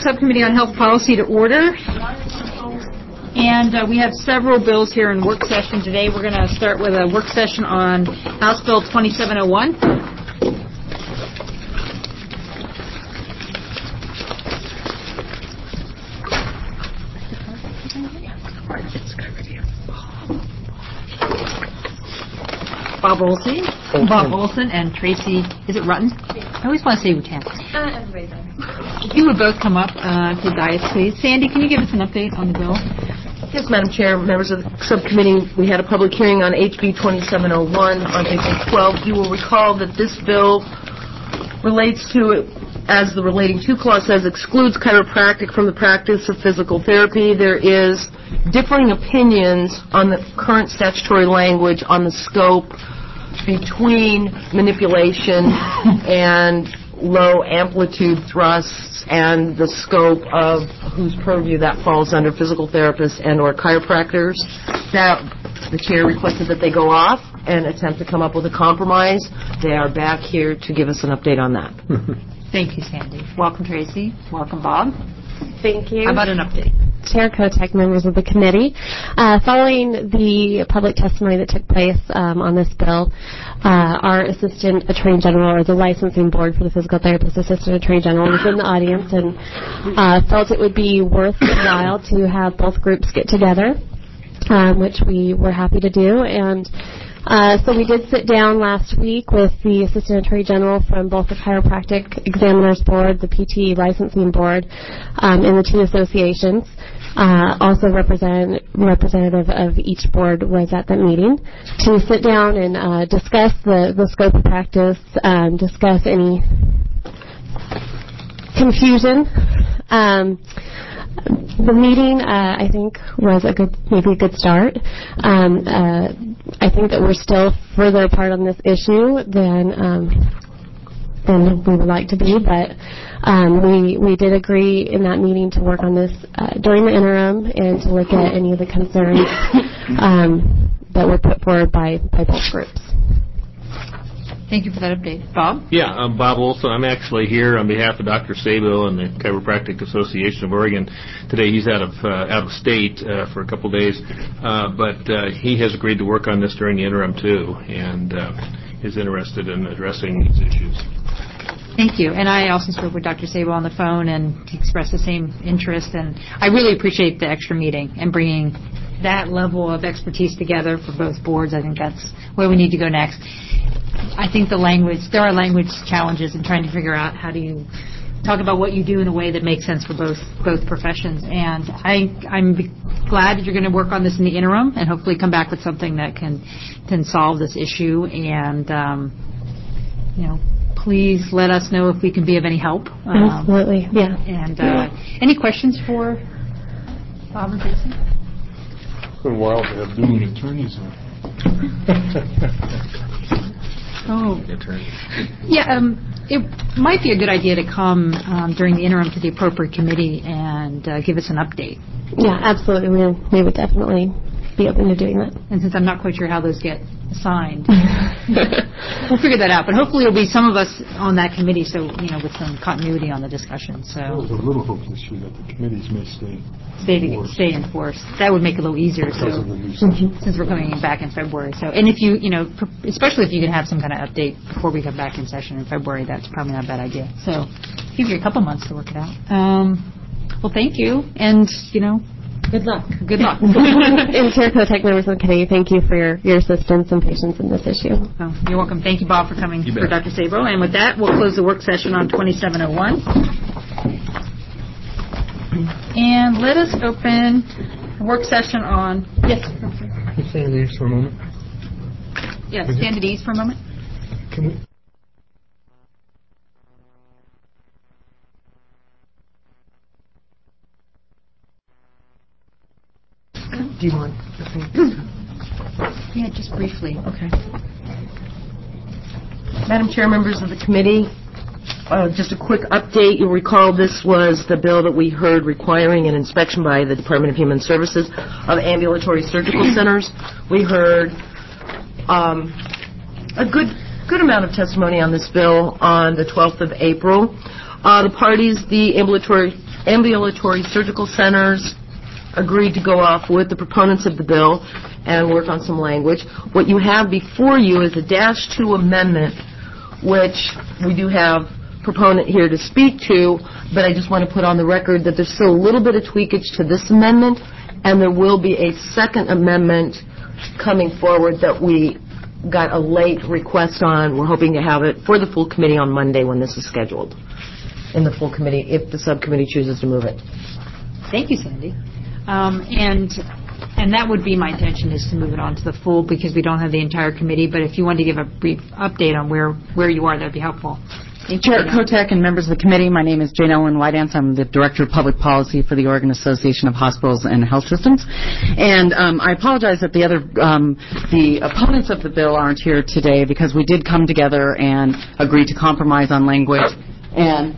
Subcommittee on Health Policy to order. And we have several bills here in work session today. We're going to start with a work session on House Bill 2701. Bob Olson and Tracy, is it Rutten? I always want to say Rutan. Everybody's on. If you would both come up to the dais, please. Sandy, can you give us an update on the bill? Yes, Madam Chair, members of the subcommittee, we had a public hearing on HB 2701 on April 12th. You will recall that this bill relates to, as the relating to clause says, excludes chiropractic from the practice of physical therapy. There is differing opinions on the current statutory language on the scope between manipulation and low amplitude thrusts and the scope of whose purview that falls under, physical therapists and or chiropractors. That the chair requested that they go off and attempt to come up with a compromise. They are back here to give us an update on that. Thank you, Sandy. Welcome, Tracy. Welcome, Bob. Thank you. How about an update? Chair Kotek, members of the committee. Following the public testimony that took place on this bill, our Assistant Attorney General, or the Licensing Board for the Physical Therapist Assistant Attorney General, was in the audience and felt it would be worthwhile to have both groups get together, which we were happy to do. And so we did sit down last week with the Assistant Attorney General from both the Chiropractic Examiners Board, the PT Licensing Board, and the two associations. Also representative of each board was at that meeting to sit down and discuss the scope of practice, discuss any confusion. The meeting, I think, was maybe a good start. I think that we're still further apart on this issue than we would like to be, but we did agree in that meeting to work on this during the interim and to look at any of the concerns that were put forward by both groups. Thank you for that update. Bob? Yeah, I'm Bob Olson. I'm actually here on behalf of Dr. Sabo and the Chiropractic Association of Oregon. Today he's out of state for a couple days, but he has agreed to work on this during the interim too, and is interested in addressing these issues. Thank you. And I also spoke with Dr. Sabo on the phone, and he expressed the same interest. And I really appreciate the extra meeting and bringing that level of expertise together for both boards. I think that's where we need to go next. I think there are language challenges in trying to figure out how do you talk about what you do in a way that makes sense for both professions. And I'm glad that you're going to work on this in the interim and hopefully come back with something that can solve this issue. And, please let us know if we can be of any help. Absolutely, yeah. And any questions for Bob and Tracy? It's been a while to have dueling attorneys on. Yeah, it might be a good idea to come during the interim to the appropriate committee and give us an update. Yeah, absolutely. We would definitely be open to doing that. And since I'm not quite sure how those get assigned, we'll figure that out. But hopefully it'll be some of us on that committee, so, with some continuity on the discussion. So there's a little hope this year that the committees may stay in force. That would make it a little easier. Since we're coming back in February. So, and if you, especially if you can have some kind of update before we come back in session in February, that's probably not a bad idea. So, give you a couple months to work it out. Well, thank you, and good luck. Good luck. And Chair Kotek, members of the committee, thank you for your assistance and patience in this issue. Oh, you're welcome. Thank you, Bob, for coming for Dr. Sabo. And with that, we'll close the work session on 2701. And let us open a work session on... Yes. Can you stand at ease for a moment? Yes, stand at ease for a moment. Can we... Do you want? Yeah, just briefly. Okay. Madam Chair, members of the committee, just a quick update. You'll recall this was the bill that we heard requiring an inspection by the Department of Human Services of ambulatory surgical centers. We heard a good amount of testimony on this bill on the 12th of April. The parties, the ambulatory ambulatory surgical centers agreed to go off with the proponents of the bill and work on some language. What you have before you is a -2 amendment, which we do have proponent here to speak to, but I just want to put on the record that there's still a little bit of tweakage to this amendment, and there will be a second amendment coming forward that we got a late request on. We're hoping to have it for the full committee on Monday when this is scheduled in the full committee, if the subcommittee chooses to move it. Thank you, Sandy. And that would be my intention, is to move it on to the full, because we don't have the entire committee. But if you want to give a brief update on where you are, that would be helpful. Chair Kotek and members of the committee, my name is Jane Ellen Whitehance. I'm the Director of Public Policy for the Oregon Association of Hospitals and Health Systems. And I apologize that the opponents of the bill aren't here today, because we did come together and agree to compromise on language. And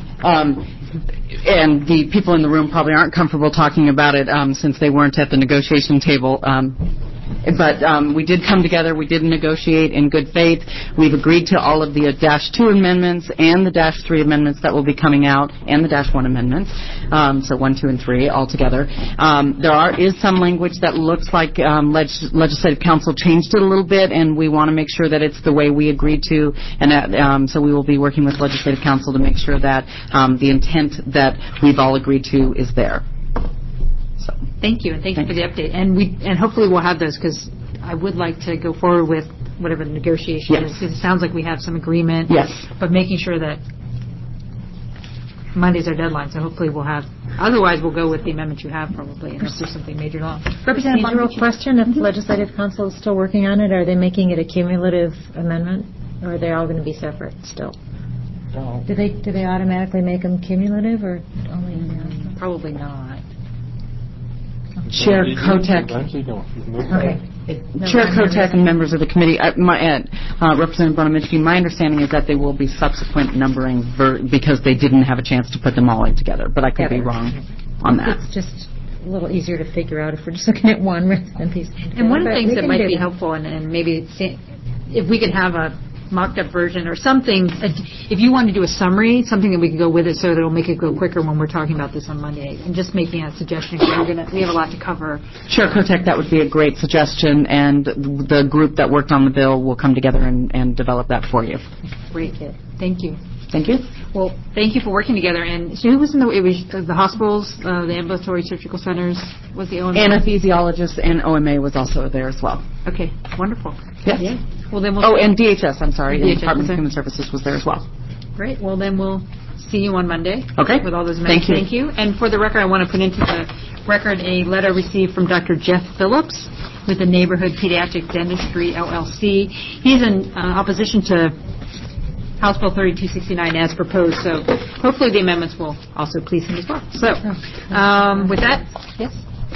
the people in the room probably aren't comfortable talking about it since they weren't at the negotiation table. But we did come together. We did negotiate in good faith. We've agreed to all of the -2 amendments and the -3 amendments that will be coming out, and the -1 amendments. So 1, 2, and 3 all together. There is some language that looks like Legislative Council changed it a little bit, and we want to make sure that it's the way we agreed to. And that, so we will be working with Legislative Council to make sure that the intent that we've all agreed to is there. So. Thank you, and thank you for the update. And hopefully we'll have those, because I would like to go forward with whatever the negotiation is, because it sounds like we have some agreement. Yes. But making sure that Monday's our deadline, so hopefully we'll have. Otherwise, we'll go with the amendment you have, probably, unless there's something major law. Representative Bonaduce, question: if Legislative Council is still working on it, are they making it a cumulative amendment, or are they all going to be separate still? No. Do they automatically make them cumulative, or only? Probably not. Chair Kotek. Okay. Chair Kotek and members of the committee, Representative Bonaminsky, my understanding is that they will be subsequent numbering because they didn't have a chance to put them all in together, but I could be wrong on that. It's just a little easier to figure out if we're just looking at one rather than these. And one of the things that might be helpful, and maybe if we could have a mocked-up version or something, if you want to do a summary, something that we can go with it so that it'll make it go quicker when we're talking about this on Monday. And just making a suggestion, because we have a lot to cover. Chair Kotek, that would be a great suggestion, and the group that worked on the bill will come together and develop that for you. Great. Thank you. Thank you. Well, thank you for working together. And so who was in it was the hospitals, the ambulatory surgical centers, was the OMA? Anesthesiologist and OMA was also there as well. Okay, wonderful. Yes. Yeah. Well, then and DHS, I'm sorry. DHS, the Department of Human Services was there as well. Great. Well, then we'll see you on Monday. Okay. With all those amendments. Thank you. And for the record, I want to put into the record a letter received from Dr. Jeff Phillips with the Neighborhood Pediatric Dentistry, LLC. He's in opposition to House Bill 3269 as proposed, so hopefully the amendments will also please him as well. So, with that, yes?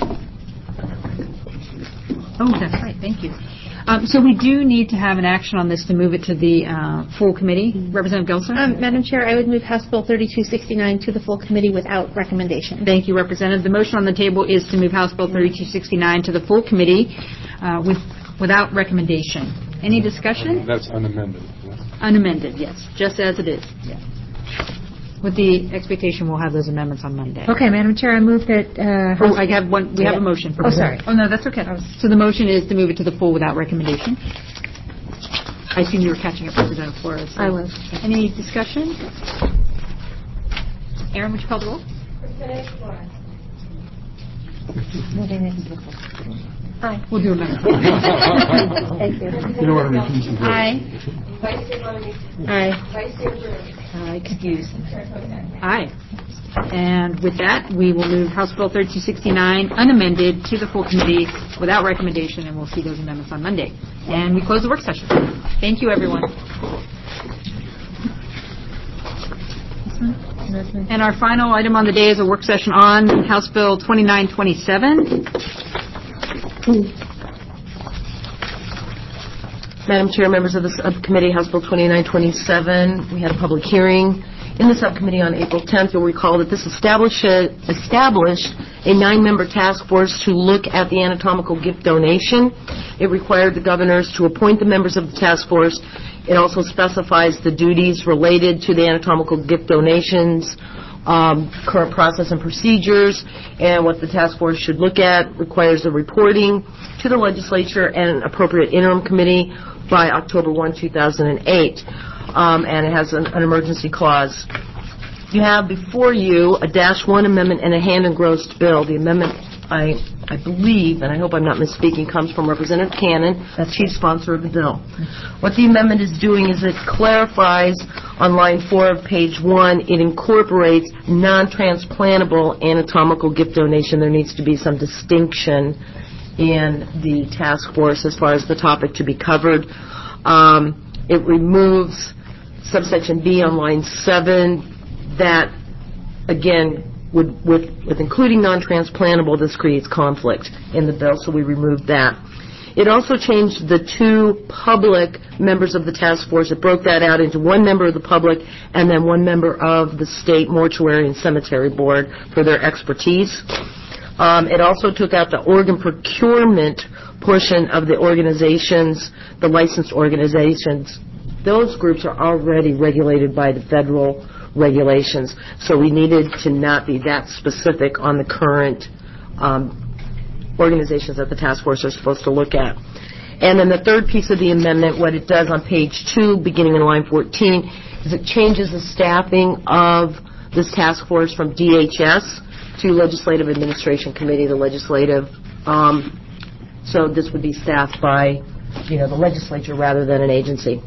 Oh, that's right. Thank you. So we do need to have an action on this to move it to the full committee. Representative Gelser? Madam Chair, I would move House Bill 3269 to the full committee without recommendation. Thank you, Representative. The motion on the table is to move House Bill 3269 to the full committee without recommendation. Any discussion? That's unamended. Unamended, yes, just as it is. Yeah. With the expectation we'll have those amendments on Monday. Okay, Madam Chair, I move that. I have one. We have a motion. Oh, sorry. Oh, no, that's okay. So the motion is to move it to the full without recommendation. I assume you were catching up, Representative Flores. I was. Any discussion? Aaron, would you call the roll? Representative Flores. Moving it to the full. Aye. We'll do a minute. Thank you. You don't want to repeat the vote. Aye. Vice Chair Bonaminsky. Aye. Vice Chair Bruce. Excuse. Chair Kotek. Aye. And with that, we will move House Bill 3269 unamended to the full committee without recommendation, and we'll see those amendments on Monday. And we close the work session. Thank you, everyone. And our final item on the day is a work session on House Bill 2927. Madam Chair, members of the subcommittee, House Bill 2927, we had a public hearing in the subcommittee on April 10th. You'll recall that this established a 9-member task force to look at the anatomical gift donation. It required the governors to appoint the members of the task force. It also specifies the duties related to the anatomical gift donations, current process and procedures, and what the task force should look at, requires the reporting to the legislature and an appropriate interim committee by October 1, 2008. And it has an emergency clause. You have before you a -1 amendment and a hand-engrossed bill. The amendment, I believe, and I hope I'm not misspeaking, comes from Representative Cannon, chief sponsor of the bill. What the amendment is doing is it clarifies on line 4 of page 1, it incorporates non-transplantable anatomical gift donation. There needs to be some distinction in the task force as far as the topic to be covered. It removes subsection B on line 7 that, again, with including non-transplantable, this creates conflict in the bill, so we removed that. It also changed the 2 public members of the task force. It broke that out into 1 member of the public and then 1 member of the state mortuary and cemetery board for their expertise. It also took out the organ procurement portion of the organizations, the licensed organizations. Those groups are already regulated by the federal regulations, so we needed to not be that specific on the current organizations that the task force are supposed to look at. And then the third piece of the amendment, what it does on page 2, beginning in line 14, is it changes the staffing of this task force from DHS to Legislative Administration Committee, the legislative. So this would be staffed by, the legislature rather than an agency.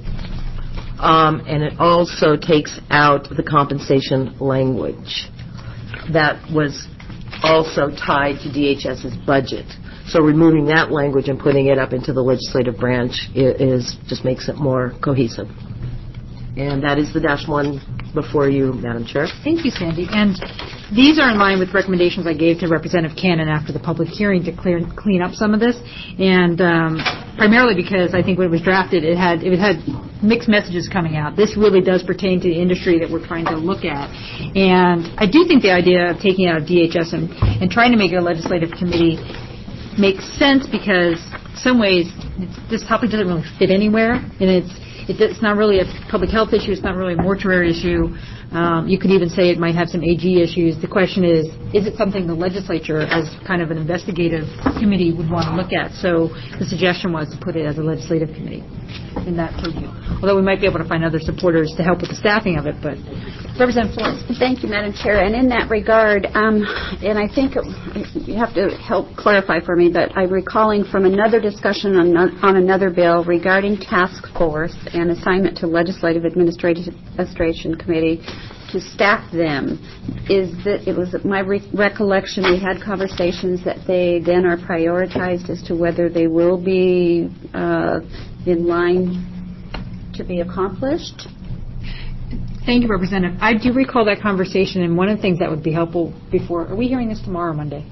And it also takes out the compensation language that was also tied to DHS's budget. So removing that language and putting it up into the legislative branch just makes it more cohesive. And that is the -1 before you, Madam Chair. Thank you, Sandy. And these are in line with recommendations I gave to Representative Cannon after the public hearing to clean up some of this, and primarily because I think when it was drafted, it had mixed messages coming out. This really does pertain to the industry that we're trying to look at, and I do think the idea of taking out of DHS and trying to make it a legislative committee makes sense because in some ways this topic doesn't really fit anywhere, and it's not really a public health issue. It's not really a mortuary issue. You could even say it might have some AG issues. The question is it something the legislature, as kind of an investigative committee, would want to look at? So the suggestion was to put it as a legislative committee in that purview. Although we might be able to find other supporters to help with the staffing of it, but Representative Flores. Thank you, Madam Chair. And in that regard, and I think you have to help clarify for me, but I'm recalling from another discussion on another bill regarding task force and assignment to Legislative Administration Committee to staff them. It was my recollection we had conversations that they then are prioritized as to whether they will be in line to be accomplished. Thank you, Representative. I do recall that conversation, and one of the things that would be helpful before... Are we hearing this tomorrow or Monday?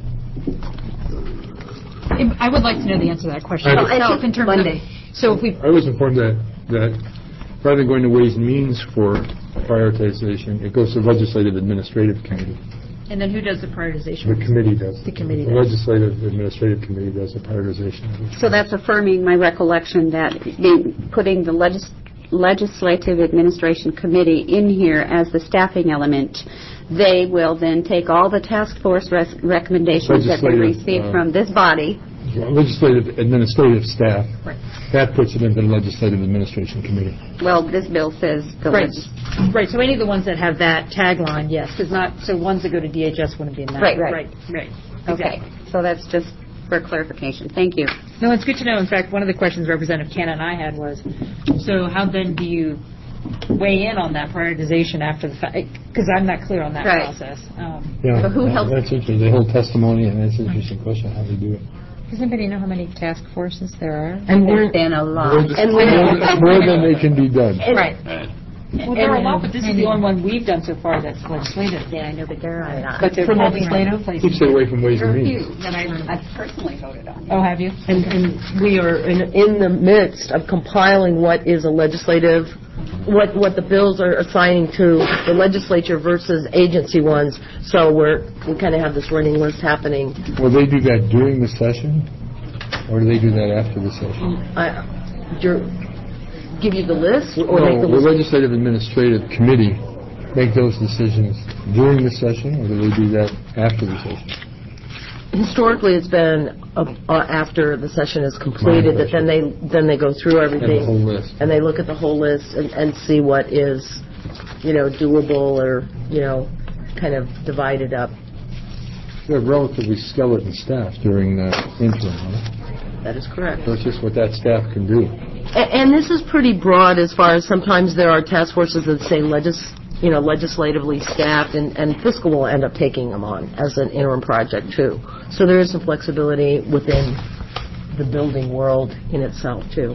I would like to know the answer to that question. In terms Monday. So if we... I was informed that rather than going to Ways and Means for prioritization, it goes to Legislative Administrative Committee. And then who does the prioritization? The committee does. The committee does. The Legislative Administrative Committee does the prioritization. So that's affirming my recollection that putting the Legislative Administration Committee in here as the staffing element, they will then take all the task force recommendations that they receive from this body. Legislative administrative staff. Right. That puts it into the Legislative Administration Committee. Well, this bill says the right. So any of the ones that have that tagline, yes, because not so ones that go to DHS wouldn't be in that. Right. Okay. So that's just for clarification. Thank you. No, it's good to know. In fact, one of the questions Representative Cannon and I had was, so how then do you weigh in on that prioritization after the fact? Because I'm not clear on that process. Yeah, so who helps? That's interesting. The whole testimony, and that's an interesting question, how they do it. Does anybody know how many task forces there are? And there's been a lot. More than they can be done. Right. Well, there are a lot, but this is the only one we've done so far that's legislative. Yeah, I know, but there are a lot. But for legislative? Keep stay away from Ways and Means. There are a few that I've personally voted on. Oh, have you? And we are in the midst of compiling what is a legislative, what the bills are assigning to the legislature versus agency ones. So we kind of have this running list happening. Will they do that during the session, or do they do that after the session? Give you the list? Or the Legislative Administrative Committee make those decisions during the session, or do they do that after the session? Historically, it's been after the session is completed that then they go through everything. And the whole list. And they look at the whole list and see what is, doable or, kind of divided up. We have relatively skeleton staff during the interim, huh? That is correct. So it's just what that staff can do. And this is pretty broad as far as sometimes there are task forces that say legislatively staffed, and fiscal will end up taking them on as an interim project too. So there is some flexibility within the building world in itself too.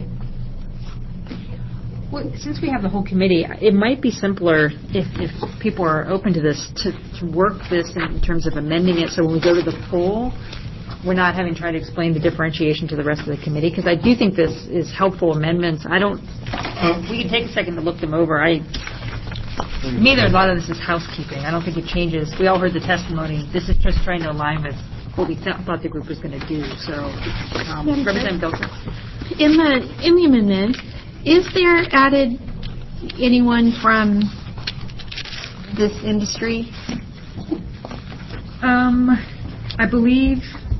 Well, since we have the whole committee, it might be simpler if people are open to this to work this in terms of amending it, so when we go to the full, we're not having to try to explain the differentiation to the rest of the committee, because I do think this is helpful amendments. We can take a second to look them over. To me, there's a lot of this is housekeeping. I don't think it changes. We all heard the testimony. This is just trying to align with what we thought the group was going to do. So, Representative Gelser. In the amendment, is there added anyone from this industry? I believe,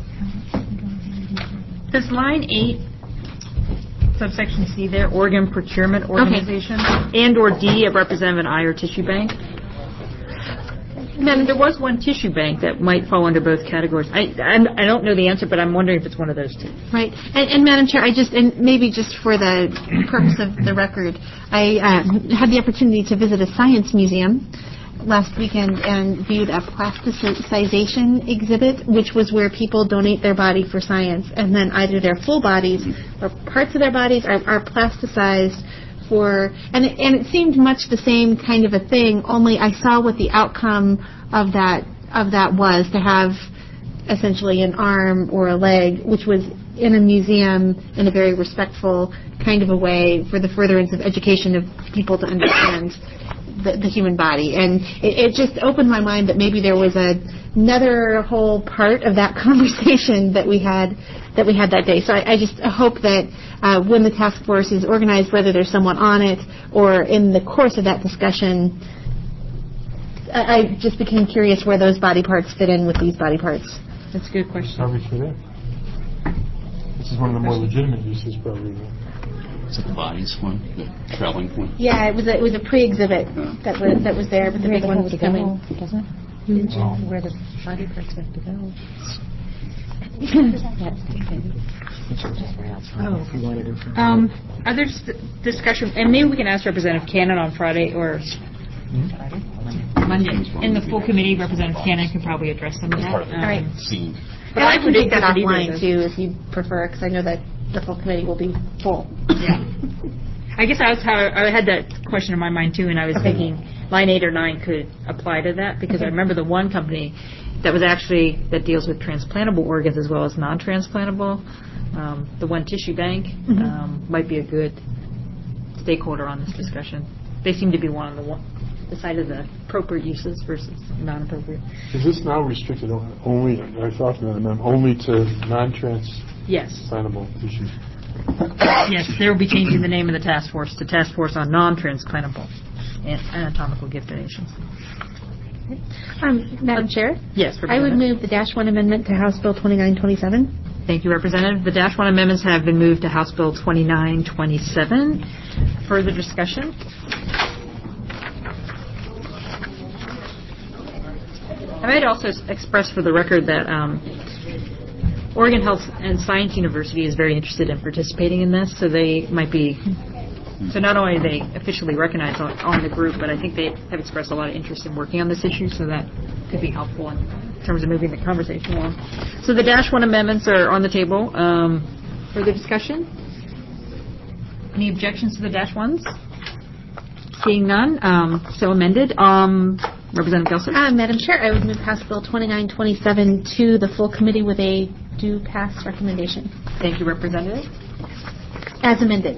does line 8, subsection C there, Oregon Procurement Organization, and or D, a representative of an eye or tissue bank? Madam, there was one tissue bank that might fall under both categories. I don't know the answer, but I'm wondering if it's one of those two. Right. And Madam Chair, and maybe just for the purpose of the record, I had the opportunity to visit a science museum last weekend and viewed a plasticization exhibit, which was where people donate their body for science, and then either their full bodies or parts of their bodies are plasticized for, and it seemed much the same kind of a thing, only I saw what the outcome of that was, to have essentially an arm or a leg, which was in a museum in a very respectful kind of a way for the furtherance of education of people to understand the human body. And it just opened my mind that maybe there was another whole part of that conversation that we had that day. So I just hope that when the task force is organized, whether there's someone on it or in the course of that discussion, I just became curious where those body parts fit in with these body parts. That's a good question. Probably fit in. This is one of the more legitimate uses, probably. Is it the bodies one, the trailing one? Yeah, it was a pre-exhibit that was there, but the big one was coming. Doesn't it? Where the body parts have to go. Other discussion, and maybe we can ask Representative Cannon on Friday or Monday. In the full committee, Representative Cannon can probably address some of that. All right. But I can take that offline too, if you prefer, because I know that the full committee will be full. Yeah. I guess I had that question in my mind too, and I was thinking line 8 or 9 could apply to that, because I remember the one company that deals with transplantable organs as well as non-transplantable. The one tissue bank might be a good stakeholder on this discussion. They seem to be on the side of the appropriate uses versus non-appropriate. Is this now restricted only? I thought only to non-transplantable tissues. Yes, they will be changing the name of the task force to Task Force on Non-Transplantable Anatomical Gift Donations. Madam Chair? Yes, I would move the -1 amendment to House Bill 2927. Thank you, Representative. The -1 amendments have been moved to House Bill 2927. Further discussion? I might also express for the record that Oregon Health and Science University is very interested in participating in this, so they might be. So not only are they officially recognized on the group, but I think they have expressed a lot of interest in working on this issue, so that could be helpful in terms of moving the conversation along. So the -1 amendments are on the table. Further discussion? Any objections to the -1s? Seeing none, so amended. Representative Gelser. Madam Chair, I would move House Bill 2927 to the full committee with a due pass recommendation. Thank you, Representative. As amended.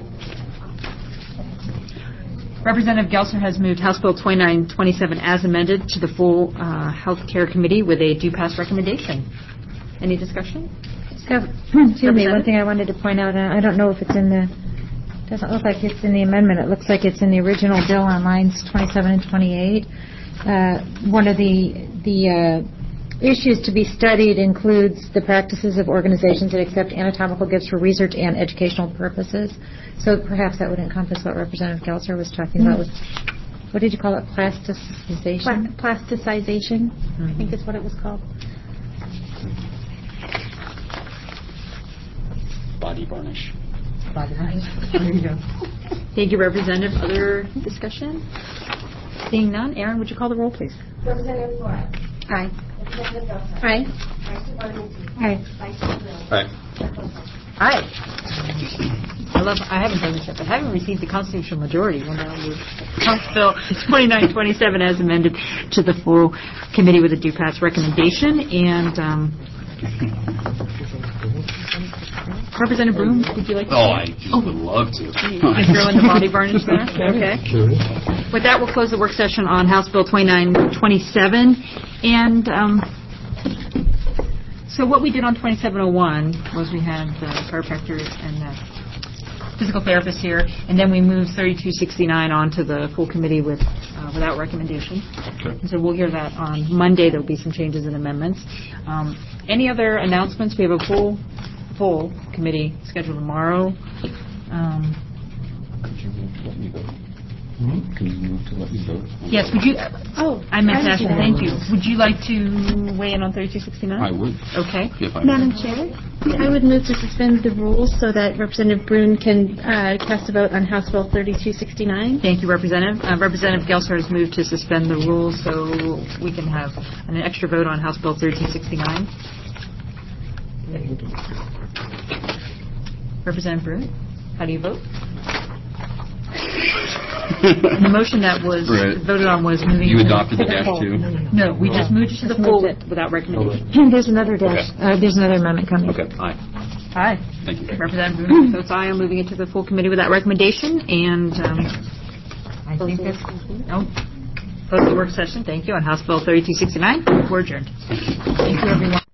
Representative Gelser has moved House Bill 2927 as amended to the full Health Care Committee with a due pass recommendation. Any discussion? Excuse me, one thing I wanted to point out, I don't know if it's in the Doesn't look like it's in the amendment. It looks like it's in the original bill on lines 27 and 28. One of the issues to be studied includes the practices of organizations that accept anatomical gifts for research and educational purposes. So perhaps that would encompass what Representative Gelser was talking about. What did you call it? Plasticization? Plasticization, I think is what it was called. Body varnish. There you go. Thank you, Representative. Other discussion? Seeing none, Aaron, would you call the roll, please? Representative Flores. Aye. Representative Belcher. Aye. Vice Chair Barnaby. Aye. Vice Chair Brill. Aye. Chair Posen. Aye. I haven't done this yet, but I haven't received the constitutional majority. Well, now we'll House Bill 2927 as amended to the full committee with a due pass recommendation. And Representative Broom, would you like to? I would love to. You can throw in the body varnish there? Okay. With that, we'll close the work session on House Bill 2927. And so what we did on 2701 was we had the chiropractor and the physical therapist here, and then we moved 3269 on to the full committee without recommendation. Okay. And so we'll hear that on Monday. There will be some changes and amendments. Any other announcements? We have a full committee scheduled tomorrow. Can you move to let me vote? Yes, would you? I meant to ask you. Thank you. Would you like to weigh in on 3269? I would. Okay. Madam Chair, I would move to suspend the rules so that Representative Brune can cast a vote on House Bill 3269. Thank you, Representative. Representative Gelser has moved to suspend the rules so we can have an extra vote on House Bill 3269. Representative Brune, how do you vote? And the motion that was voted on was moving. You adopted the -2? No, we just moved it to the full without recommendation. There's another there's another amendment coming. Okay. Aye. Aye. Thank you. Representative Brune votes aye on moving it to the full committee without recommendation. And I think that's close the work session. Thank you on House Bill 3269. We're adjourned. Thank you, everyone.